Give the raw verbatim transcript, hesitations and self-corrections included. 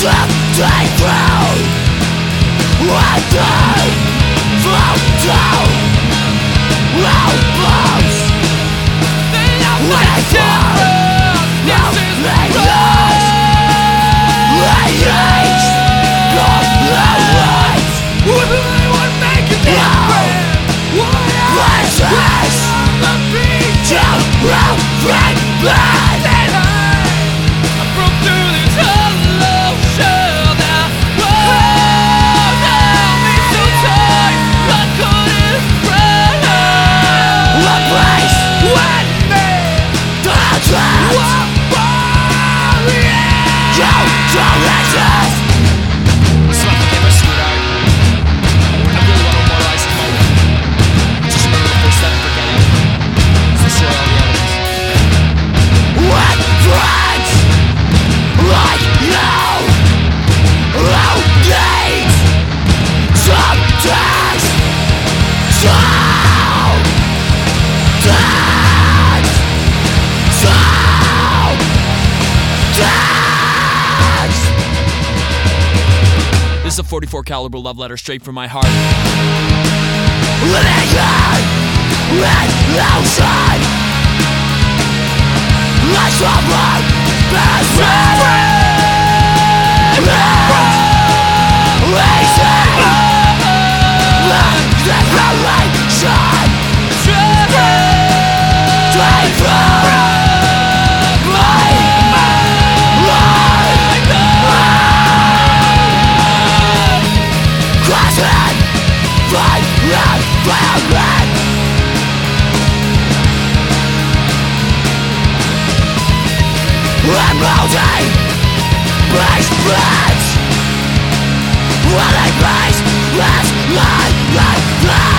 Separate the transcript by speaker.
Speaker 1: Take through one day from down round bones. They are my different. This is lies. Lies. God lies. Would anyone make a difference? Why is this? The beach of round red blood. I broke through this hollow shell now. Whoa, held me so tight I couldn't run. One place, one man, the trust. One warrior. You don't exist.
Speaker 2: Slap the camera, sweetheart. I really want to immortalize this moment. Just remember the first time and forget it. Let's destroy all the evidence.
Speaker 1: What friends like you who needs sometimes so dance, so dance.
Speaker 2: This is a forty-four caliber love letter straight from my heart.
Speaker 1: Living in red ocean. Lights of light, there's red. Racing, the declaration. Straight from my life. Crossing, right, right, right, right. I'm melting, blaze bloods. While I blaze, last light, light, light.